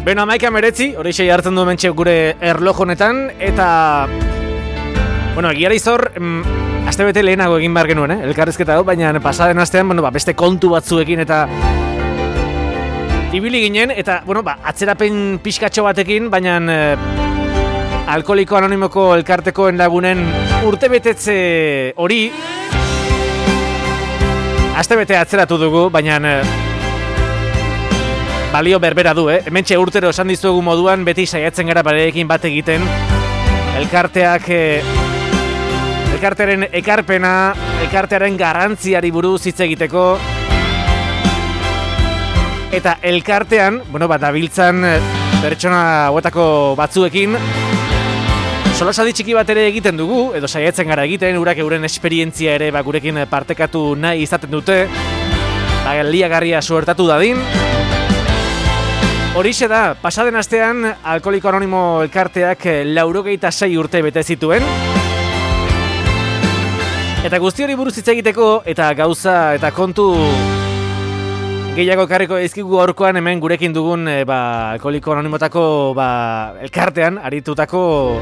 Beno, 11:09, horixe hartzen du mentxe gure erlojo honetan, eta... Bueno, egiara izor, astebete lehenago egin behar genuen, elkarrizketa hau, baina pasaden astean, beste kontu batzuekin eta... Ibili ginen, eta, atzerapen pixkatxo batekin, baina... Alkoholiko Anonimoko elkartekoen lagunen urtebetetze hori... Astebete atzeratu dugu, baina... Balio berbera du, Hementxe urtero esan dizuegu moduan beti saiatzen gara pareekin bat egiten. Elkartearen ekarpena, elkartearen garrantziari buruz hitz egiteko. Eta elkartean, dabiltzan pertsona hauetako batzuekin solasadi txiki bat ere egiten dugu, edo saiatzen gara egiten, urak euren esperientzia ere gurekin partekatu nahi izaten dute. Liagarria suertatu dadin. Horixe da, pasaden astean Alkoholiko Anonimo elkarteak 86 urte bete zituen. Eta guzti hori buruz hitz egiteko eta gauza eta kontu gehiago ekarriko ezkigu gaurkoan hemen gurekin dugun Alkoholiko Anonimotako elkartean aritutako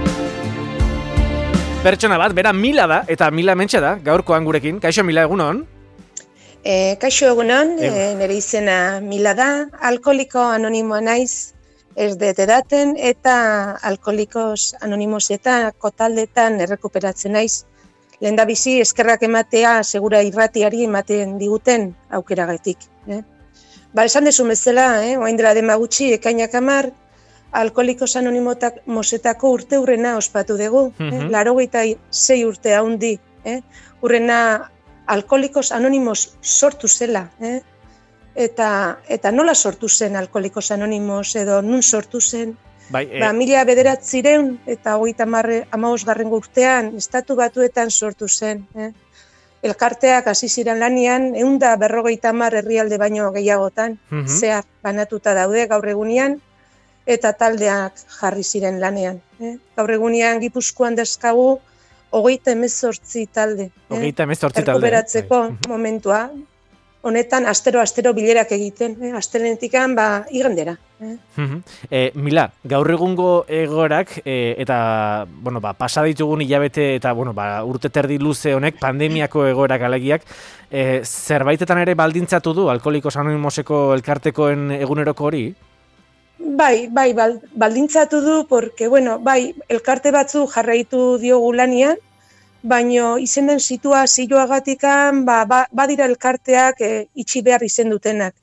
pertsona bat, bera Mila da, eta Mila mentxe da gaurkoan gurekin. Kaixo Mila, egunon? Kaixo egunon, nire izena Mila da, Alkoholiko Anonimoa naiz, ez dut edaten, eta Alkoholikos Anonimosetako taldetan errekuperatzen naiz. Lehendabizi eskerrak ematea segura irratiari ematen diguten aukeragatik. Esan dezu bezala, oain dela dema gutxi, ekainak 10, Alkoholikos Anonimosetako urte hurrena ospatu dugu, 86 urte haundi, hurrena Alkoholikos Anonimos sortu zela, eta nola sortu zen Alkoholikos Anonimos edo nun sortu zen? 1900 eta 35. urtean Estatu Batuetan sortu zen. Elkarteak hasi ziren lanian 150 herrialde baino gehiagotan, zehar banatuta daude gaur egunean, eta taldeak jarri ziren lanean. Gaur egunean Gipuzkoan dazkagu 38 talde. 38 talde. Errekuperatzeko momentua. Honetan, astero bilerak egiten. Astelenetik igandera. Mila, gaur egungo egoerak eta pasa ditugun hilabete eta urte terdi luze honek, pandemiako egoerak alegiak, zerbaitetan ere baldintzatu du Alkoholikos Anonimoseko elkartekoen eguneroko hori? Bai, baldintzatu du, porque, elkarte batzu jarraitu diogu lanian, baino izen den situazioagatikan, badira elkarteak itxi behar izen dutenak.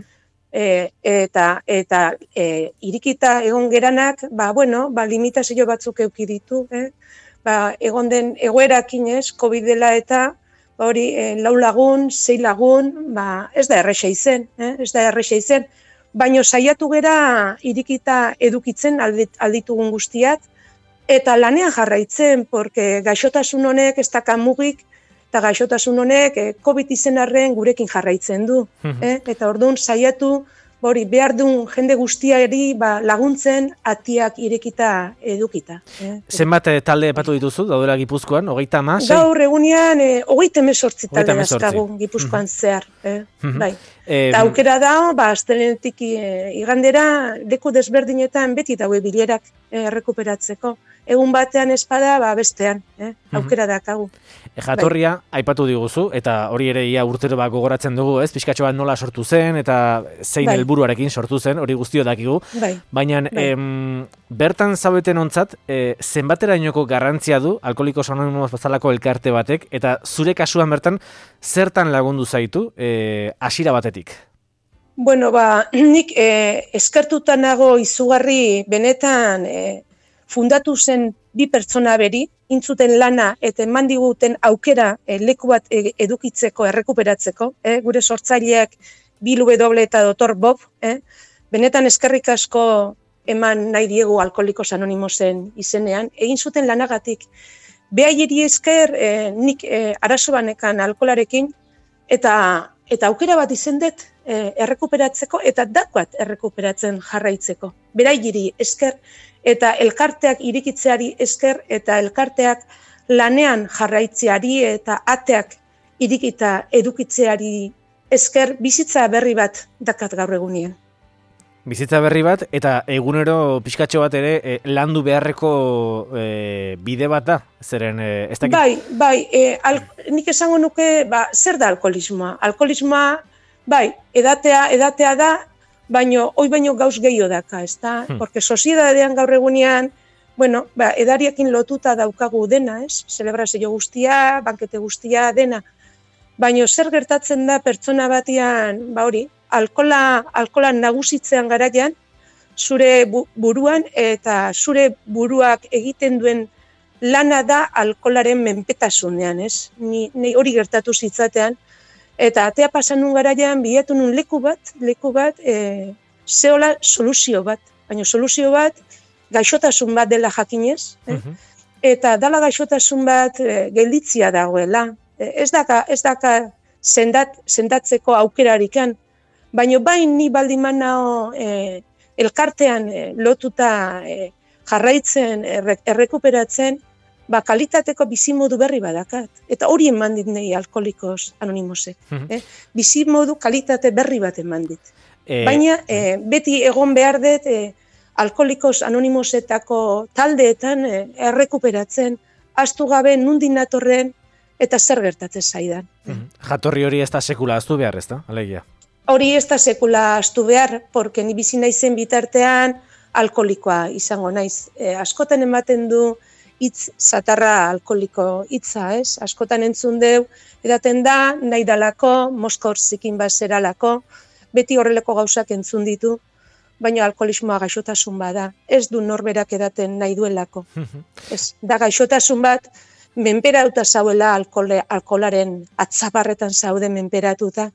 Eta irikita egon geranak, limitazio batzuk euki ditu. Egon den egoerakin COVID dela eta, hori 4 lagun, 6 lagun, ez da erresa izen, baino saiatu gera irikita edukitzen alditugun guztiak, eta lanean jarraitzen, porque gaixotasun honek ez daka mugik, eta gaixotasun honek COVID izen arren gurekin jarraitzen du. Eta orduan saiatu behar duen jende guztiari laguntzen atiak irekita edukita. Zenbat talde epatu dituzu, daudela Gipuzkoan, 30? Gaur egunean 38 talde dazkagu Gipuzkoan zehar. Eta aukera da, astelenetik igandera, leku desberdinetan beti daue bilerak errekuperatzeko. Egun batean espada, bestean, aukera dakagu. Jatorria aipatu diguzu, eta hori ere ia urtero gogoratzen dugu, pixkatxo bat nola sortu zen, eta zein helburuarekin sortu zen, hori guztio dakigu. Baina, bertan zaudeten ontzat, zenbaterainoko garrantzia du Alkoholikos Anonimos bezalako elkarte batek, eta zure kasuan bertan, zertan lagundu zaitu hasiera batetik? Nik eskertuta nago izugarri benetan fundatu zen 2 pertsona beri, intzuten lana eta eman diguten aukera leku bat edukitzeko, errekuperatzeko, gure sortzaileak Bill W. eta Dr. Bob, benetan eskerrik asko eman nahi diegu Alkoholikos Anonimosen izenean, egin zuten lanagatik. Behaieri esker nik arazo banekan alkoholarekin, eta aukera bat izendet errekuperatzeko, eta dakoat errekuperatzen jarraitzeko. Beraieri esker, eta elkarteak irikitzeari esker, eta elkarteak lanean jarraitzeari eta ateak irikita edukitzeari esker bizitza berri bat dakat gaur egunean. Bizitza berri bat, eta egunero pixkatxo bat ere landu beharreko bide bat da, zeren ez dakit? Bai, nik esango nuke, zer da alkoholismoa? Alkoholismoa, bai, edatea da, baino gauz gehiago daka, ez da? Porque soziedadean gaur egunean, bueno, edariekin lotuta daukagu dena, ez? Zelebrazio guztia, bankete guztia, dena. Baino zer gertatzen da pertsona batian, hori, alkola nagusitzean garaian, zure buruan eta zure buruak egiten duen lana da alkolaren menpetasunean, ez? Ni hori gertatu zitzatean, eta atea pasan nun garaian bilatu nun leku bat, zehola soluzio bat, baina soluzio bat gaixotasun bat dela jakinez, eta dala gaixotasun bat gelditzia dagoela. Ez daka sendatzeko aukerarikan, baina bain ni baldiman nao elkartean lotuta jarraitzen, errekuperatzen, kalitateko bizimodu berri badakat. Eta hori eman dit nahi Alkoholikos Anonimosek. Bizimodu kalitate berri bat eman dit. Baina beti egon behar dut Alkoholikos Anonimosetako taldeetan errekuperatzen, astu gabe nundin natorren eta zer gertatzen zaidan. Jatorri hori ez da sekula aztu behar, ez da, alegia? Hori ez da sekula astu behar, porque ni bizi naizen bitartean alkoholikoa izango naiz. Askotan ematen du hitz zatarra alkoholiko hitza, ez? Askotan entzun deu, edaten da, nahi dalako, moskor zikin bazeralako, beti horreleko gauzak entzun ditu, baina alkoholismoa gaixotasun bada, ez du norberak edaten nahi duelako. Ez, da gaixotasun bat, menperatuta zauela alkoholaren atzaparretan zaude menperatuta.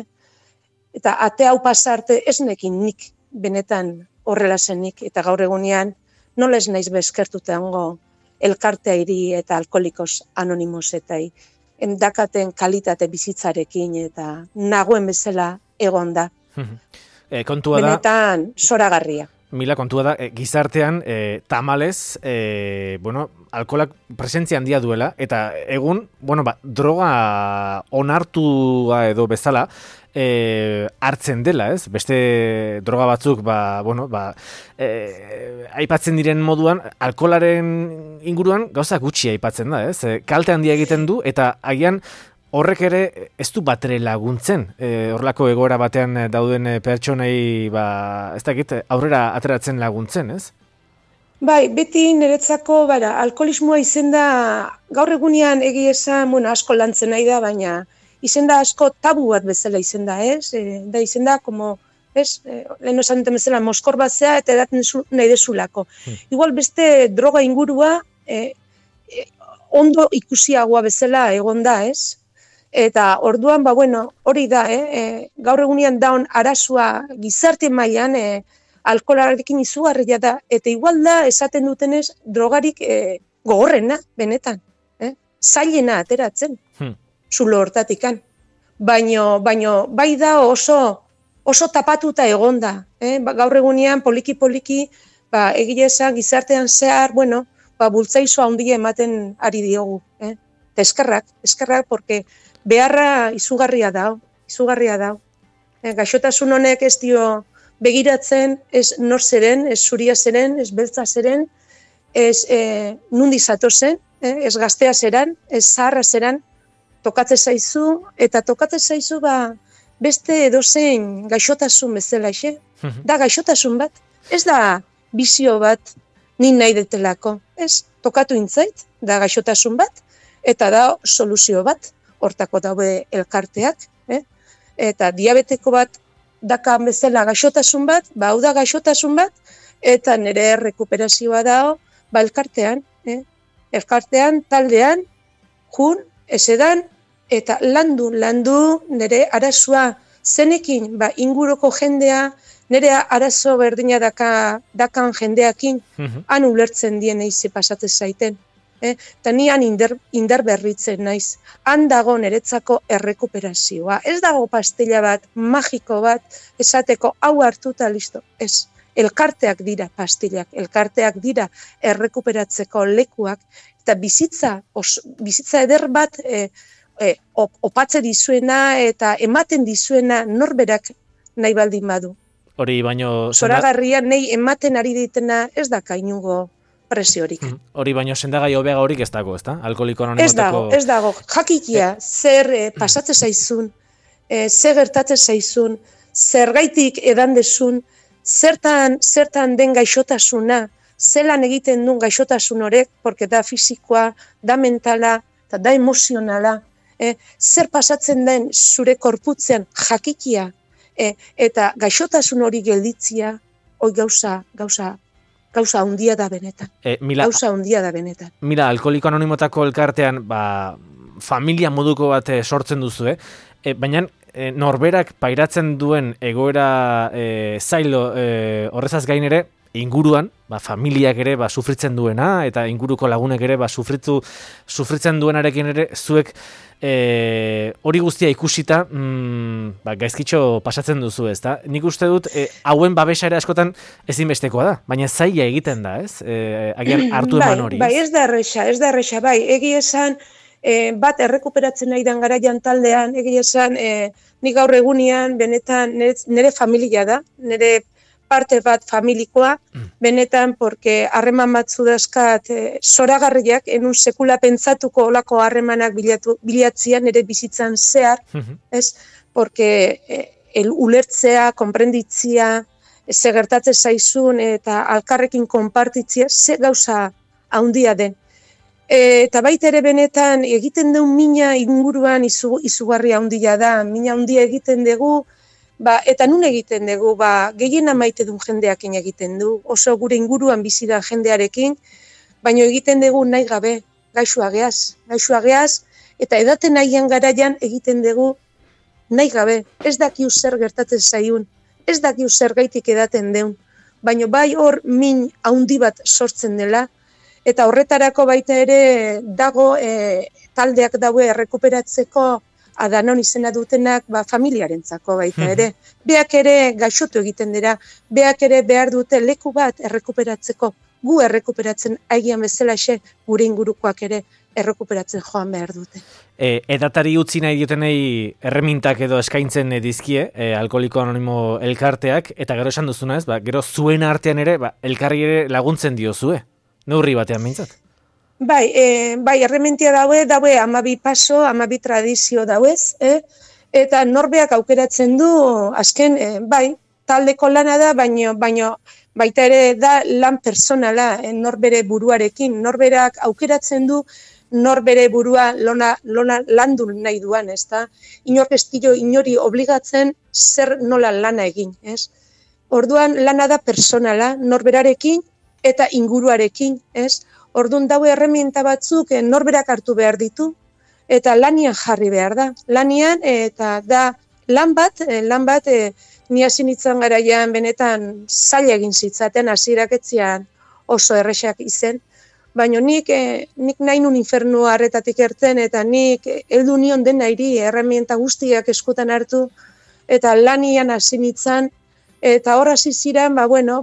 Eta ate hau pasarte ez nekin nik benetan horrela zenik, eta gaur egunean nola ez naiz bezkertutango elkarteairi eta Alkoholikos Anonimosetai endakaten kalitate bizitzarekin eta nagoen bezala egon da. Benetan zoragarria. Mila, kontua da, gizartean tamalez, alkoholak presentzia handia duela, eta egun, droga onartua edo bezala, hartzen dela, ez? Beste droga batzuk, aipatzen diren moduan, alkoholaren inguruan gauza gutxi aipatzen da, ez? Kalte handia egiten du, eta agian horrek ere ez du batere laguntzen, horrelako egoera batean dauden pertsonei, ez dakit, aurrera ateratzen laguntzen, ez? Bai, beti niretzako, alkoholismoa izen da, gaur egunean egia esan, asko lantzen nahi da, baina izen da asko tabu bat bezala izen da, ez? Da izen da, lehen esan duten bezala, moskor bat zea eta edaten nahi dezulako. Igual beste droga ingurua ondo ikusiagoa bezala egon da, ez? Eta orduan, hori da, gaur egunean daun arazua gizarte mailan alkoholarekin izugarria da, eta igual da esaten dutenez drogarik gogorrena, benetan, zailena ateratzen, zulo hortatikan. Baina bai da oso tapatuta egon da, gaur egunean poliki-poliki, egia esan gizartean zehar, bultzaizo handia ematen ari diogu, eta eskerrak, porque beharra izugarria dau. Gaixotasun honek ez dio begiratzen, ez nor zeren, ez zuria zeren, ez beltza zeren, ez nundi zatozen, ez gaztea zeran, ez zaharra zeran, tokatzen zaizu, eta tokatzen zaizu beste edozein gaixotasun bezala, da gaixotasun bat, ez da bizio bat nin nahi detelako, ez tokatu intzait, da gaixotasun bat, eta da soluzio bat, hortako daude elkarteak, eta diabeteko bat dakan bezala gaixotasun bat, hau da gaixotasun bat, eta nire errekuperazioa dao, elkartean, taldean, jun, esedan, eta landu nire arazua zenekin, inguruko jendea, nire arazo berdina dakan jendeakin, han ulertzen dien eize pasatzen zaiten. Eta nian indar berritzen naiz. Han dago niretzako errekuperazioa. Ez dago pastilla bat, magiko bat, esateko hau hartuta listo. Ez, elkarteak dira pastillak, elkarteak dira errekuperatzeko lekuak, eta bizitza eder bat opatze dizuena eta ematen dizuena norberak nahi baldin badu. Hori baino... Zoragarria nei ematen ari ditena ez da kainungo presiorik. Hori baino sendagai hobega horik ez dago, ezta? Alkoholiko anonimoteko... Ez dago. Jakikia, zer pasatze zaizun, zer gertatze zaizun, zergaitik edan desun, zertan den gaixotasuna, zelan egiten duen gaixotasun horrek, porque da fisikoa, da mentala, eta da emozionala, zer pasatzen den zure korputzean jakikia, eta gaixotasun hori gelditzia, hori gauza handia da benetan. Gauza handia da benetan. Mira, Alkoholiko Anonimotako elkartean, familia moduko bat sortzen duzu, baina norberak pairatzen duen egoera zailo horrezaz gain ere, inguruan, familiak ere sufritzen duena, eta inguruko lagunek ere sufritzen duenarekin ere, zuek hori guztia ikusita gaizkitxo pasatzen duzu, ezta? Nik uste dut, hauen babesa ere askotan ezinbestekoa da, baina zaila egiten da, ez? Agian hartu eman hori. Bai, ez da erresa, bai, egi esan, bat errekuperatzen nahi den garaian taldean, egi esan, nik gaur egunean, benetan, nire familia da, nire parte bat familikoa, benetan, porque harreman batzu dazkat zoragarriak, enun sekula pentsatuko olako harremanak bilatzian ere bizitzan zehar, ez? Porque ulertzea, konprenditzia, ze gertatzen zaizun eta alkarrekin konpartitzia, ze gauza handia den. Eta baita ere benetan egiten duen mina inguruan izugarri handia da, mina handia egiten dugu, eta nun egiten dugu, gehiena maite duen jendeakin egiten du, oso gure inguruan bizi da jendearekin, baina egiten dugu nahi gabe, gaixoa geaz, eta edaten nahian garaian egiten dugu nahi gabe, ez dakiu zer gertatzen zaiun, ez dakiu zer gaitik edaten deun, baina bai hor min handi bat sortzen dela, eta horretarako baita ere dago taldeak daue errekuperatzeko Adanon izena dutenak familiarentzako baita ere. Beak ere gaixotu egiten dira, beak ere behar dute leku bat errekuperatzeko, gu errekuperatzen aigian bezalaxe gure ingurukoak ere errekuperatzen joan behar dute. Edatari utzi nahi diotenei erremintak edo eskaintzen dizkie, Alkoholiko Anonimo elkarteak, eta gero esan duzuna ez, gero zuen artean ere, elkarri ere laguntzen diozue, neurri batean behintzat. Bai, errementia daue 12 paso, 12 tradizio dauez, eta norbeak aukeratzen du, azken, taldeko lana da, baino baita ere da lan personala, norbere buruarekin, norberak aukeratzen du, norbere burua landu nahi duan, ez da? Inork ez dio inori obligatzen zer nola lana egin, ez? Orduan lana da personala, norberarekin eta inguruarekin, ez? Orduan daue erreminta batzuk norberak hartu behar ditu, eta lanian jarri behar da. Lanian, eta da lan bat ni hasi nintzen garaian benetan zaila egin zitzaten, hasieraak etzian oso erresak izen, baina nik nahi nun infernu harretatik ertzen, eta nik heldu nion den nairi erreminta guztiak eskutan hartu, eta lanian hasi nintzen, eta hor hasi ziren,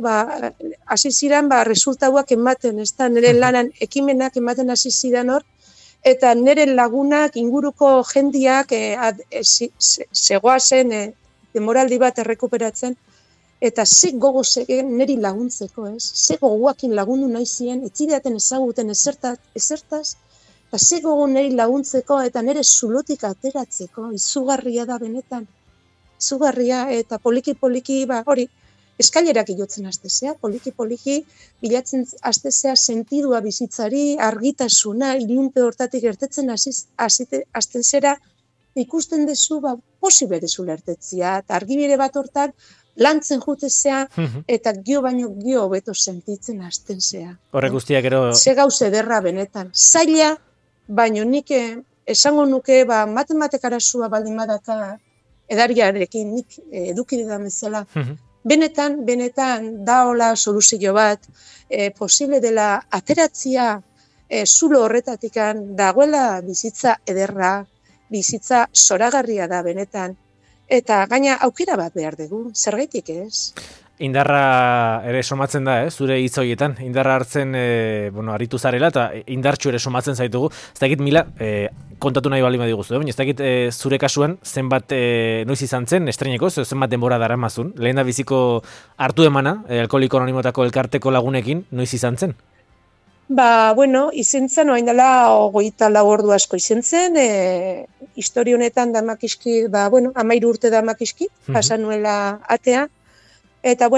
resultauak ematen, ez da, nire lanan ekimenak ematen hasi ziren hor, eta nire lagunak, inguruko jendiak zegoazen demoraldi bat errekuperatzen, eta ze gogo zegen niri laguntzeko, ez? Ze gogoakin lagundu nahi ziren, etzideaten ezaguten ezertaz, eta ze gogo niri laguntzeko, eta nire zulotik ateratzeko, izugarria da benetan. Zugarria, eta poliki-poliki, hori, eskailerak iotzen astezea, poliki-poliki, bilatzen astezea sentidua bizitzari, argitasuna, ilunpe hortatik ertetzen azten zera, ikusten dezu, posible dezu lertetzia, eta argibide bat hortan, lantzen jutezea, eta gio baino gio beto sentitzen azten zea. Horrek guztiak ero... Ze gauz ederra benetan. Zaila, baino nik esango nuke, matematikara baldin badaka, edariarekin nik eduki da bezala. Benetan daola soluzio bat, posible dela ateratzia zulo horretatikan dagoela bizitza ederra, bizitza zoragarria da benetan. Eta gaina aukera bat behar dugu, zergaitik ez? Indarra ere somatzen da, zure hitz horietan. Indarra hartzen, aritu zarela, eta indartxu ere somatzen zaitugu. Ez dakit, Mila, kontatu nahi bali madiguzu, baina ez dakit zure kasuan zenbat noiz izan zen, estreneko, zenbat denbora daramazun. Lehen da biziko hartu emana, Alkoholiko Anonimotako elkarteko lagunekin, noiz izan zen? Izen zen, oain dela, 24 ordu asko izen zen, histori honetan damakiski, 13 urte damakiski, pasan nuela atea, eta,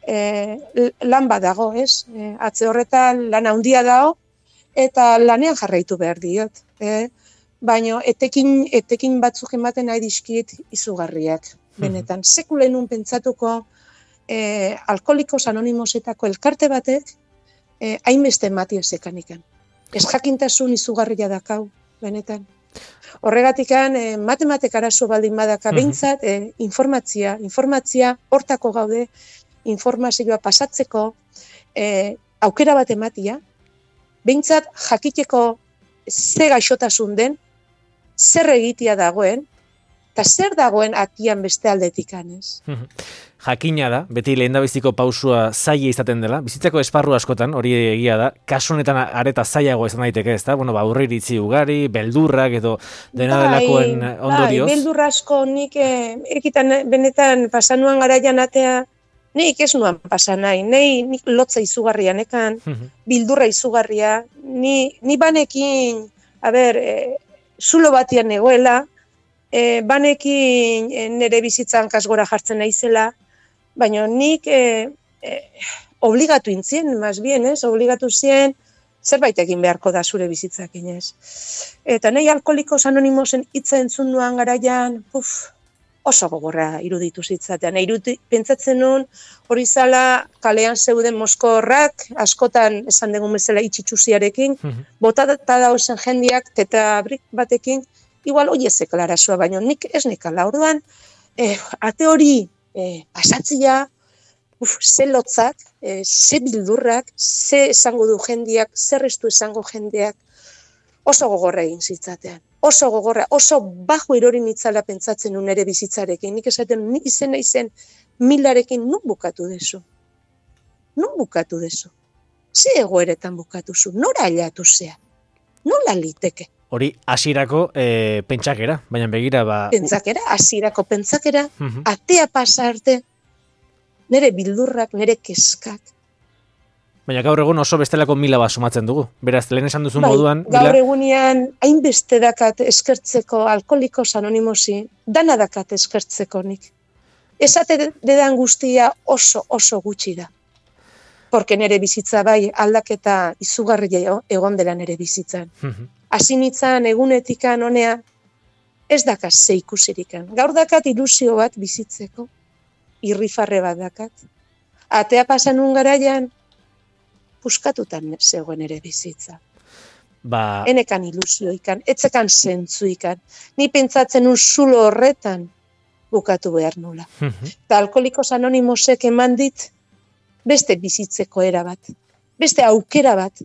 lan bat dago, ez? Atze horretan lan handia dago, eta lanean jarraitu behar diot. Baina etekin batzuk ematen nahi dizkit izugarriak, benetan. Sekulenun pentsatuko Alkoholikos Anonimosetako elkarte batek, hainbeste ematia zekanikan. Ez jakintasun izugarria dakau, benetan. Horregatikan, matematik arazo baldin badaka, behintzat, informatzia, hortako gaude, informazioa pasatzeko, aukera bat ematia, behintzat jakiteko ze gaixotasun den, zer egitea dagoen, eta zer dagoen atian beste aldetikan, ez? Jakina da, beti lehendabiziko pausua zaila izaten dela, bizitzako esparru askotan, hori egia da, kasu honetan areta zailago izan daiteke, ez da? Aurriritzi ugari, beldurrak edo dena delakoen ondorioz. Beldurra asko nik ekitan benetan pasanuan garaian atea, nik ez nuan pasan nahi, nik lotza izugarria nekan, bildurra izugarria, ni banekin, zulo batian egoela, banekin nire bizitzan kasgora jartzen naizela, baina nik obligatu intzien, obligatu zien, zerbait egin beharko da zure bizitzakin ez. Eta nahi Alkoholikos Anonimosen hitza entzun nuan garaian, oso gogorra iruditu zitzatean. Pentsatzen nun, hori zala kalean zeuden mozkorrak, askotan esan dugun bezala itxitxuziarekin, botata dauzen jendiak, tetabrik batekin, igual hoi ezek larazua, baina nik ez nekala. Orduan, ate hori pasatzia, ze lotzak, ze bildurrak, ze esango du jendiak, zer ez du esango jendeak, oso gogorra egin zitzatean. Oso gogorra, oso bajo erori nitzala pentsatzen nun ere bizitzarekin. Nik esaten, nik izen Milarekin nun bukatu dezu? Nun bukatu dezu? Ze egoeretan bukatu zu? Nora ailatu zea? Nola liteke? Hori, hasierako pentsakera, baina begira Pentsakera, hasierako pentsakera, atea pasa arte, nire bildurrak, nire keskak. Baina gaur egun oso bestelako Mila bat sumatzen dugu. Beraz, lehen esan duzun moduan... Gaur egunean, hainbeste dakat eskertzeko Alkoholikos Anonimosi, dana dakat eskertzeko nik. Esate dedan guztia oso gutxi da. Porque nire bizitza bai aldaketa izugarria egon dela nire bizitzan. Hasi nintzen egunetikan honea, ez dakat ze ikusirikan. Gaur dakat ilusio bat bizitzeko, irrifarre bat dakat. Atea pasan garaian, puskatutan zegoen ere bizitza. Enekan ilusioikan, etzekan zentzuikan. Ni pentsatzen zulo horretan bukatu behar nula. Eta Alkoholikos Anonimosek eman dit beste bizitzeko era bat, beste aukera bat.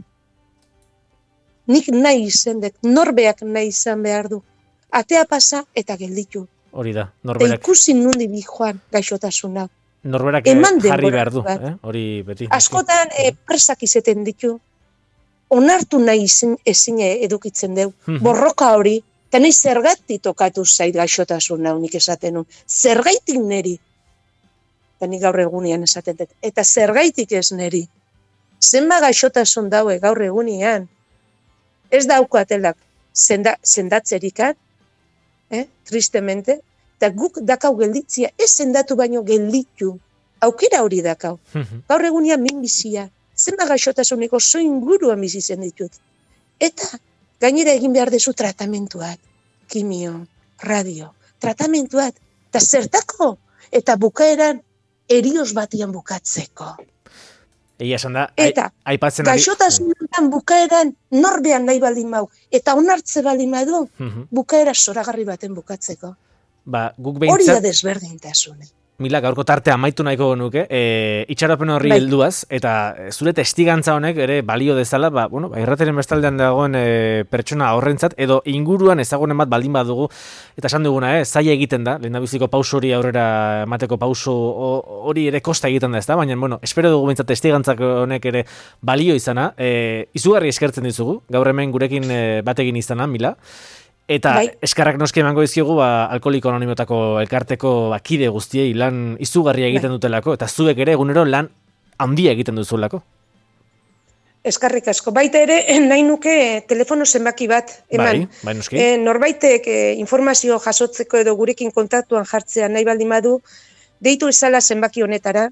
Nik nahi izendek, norbeak nahi izan behar du. Atea pasa eta gelditu. Hori da, norberak. Eta ikusi nundi bi joan gaixotasuna. Norberak jarri behar du, hori beti. Askotan presak izeten ditu. Onartu nahi ezin edukitzen deu. Borroka hori, eta nahi zergatik tokatu zait gaixotasuna, nik esaten nun. Zergaitik neri. Eta nik gaur egunean esaten dut. Eta zergaitik ez neri. Zenba gaixotasun daue gaur egunean. Ez daukatelak sendatzerikan, tristemente, eta guk dakau gelditzia, ez sendatu baino gelditu, aukera hori dakau. Gaur egunean minbizia, zenba gaixotasuneko zo inguruan bizitzen ditut. Eta gainera egin behar dezu tratamentuat, kimio, radio, tratamentuat, eta zertako, eta bukaeran erioz batian bukatzeko. Egia esan da, eta gaixotasunetan bukaeran norbean nahi baldin mau, eta onartze baldin badu, bukaera zoragarri baten bukatzeko. Guk hori da desberdintasune. Mila, gaurko tartea amaitu nahiko genuke, itxaropen horri helduaz, eta zure testigantza honek ere balio dezala, irrateren bestaldean dagoen pertsona horrentzat, edo inguruan ezagunen bat baldin badugu, eta esan duguna, zaila egiten da, lehendabiziko pauso hori aurrera emateko pauso hori ere kosta egiten da, ez da? Baina, espero dugu bintzat testigantzak honek ere balio izana, izugarri eskertzen dizugu, gaur hemen gurekin bategin izana, Mila. Eta eskarrak noski emango dizkiogu Alkoholiko Anonimotako elkarteko kide guztiei lan izugarria egiten dutelako, eta zuek ere egunero lan handia egiten duzulako. Eskarrik asko. Baita ere, nahi nuke telefono zenbaki bat eman. Bai, noski. Norbaitek informazio jasotzeko edo gurekin kontaktuan jartzea nahi baldin badu, deitu ezala zenbaki honetara,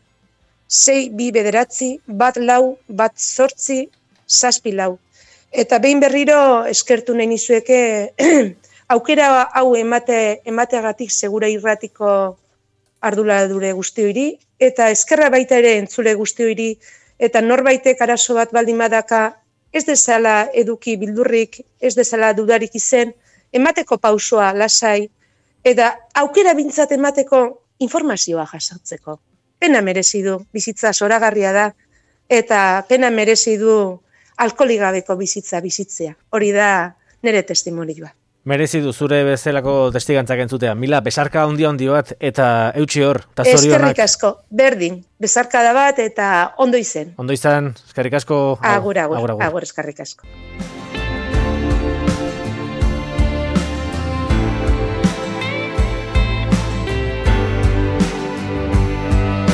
6-2-9-1-4-7-6. Eta behin berriro eskertu nahi nizueke aukera hau emateagatik Segura Irratiko arduradure guztioiri, eta eskerra baita ere entzule guztioiri, eta norbaitek arazo bat baldin badaka ez dezala eduki bildurrik, ez dezala dudarik izen, emateko pausoa lasai, eta aukera bintzat emateko informazioa jasotzeko. Pena merezi du, bizitza zoragarria da, eta pena merezi du alkoholik gabeko bizitzea. Hori da nire testimonioa. Merezi du zure bezalako testigantzak entzutea. Mila, besarka handi bat eta eutxi hor, eta zorionak. Eskerrik asko, berdin, besarka da bat eta ondo izen. Ondo izan, eskerrik asko. Agur, eskerrik asko.